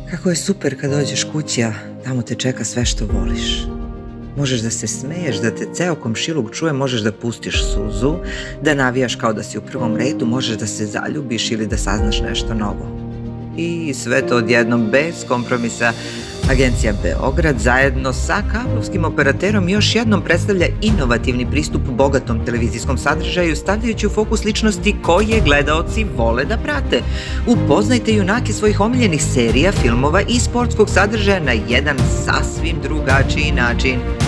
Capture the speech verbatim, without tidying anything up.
Kako je super kad dođeš kući, a tamo te čeka sve što voliš. Možeš da se smeješ, da te ceo komšiluk čuje, možeš da pustiš suzu, da navijaš kao da si u prvom redu, možeš da se zaljubiš ili da saznaš nešto novo. I sve to odjednom bez kompromisa. Agencija Beograd zajedno sa kablovskim operaterom još jednom predstavlja inovativni pristup bogatom televizijskom sadržaju, stavljajući u fokus ličnosti koje gledaoci vole da prate. Upoznajte junake svojih omiljenih serija, filmova i sportskog sadržaja na jedan sasvim drugačiji način.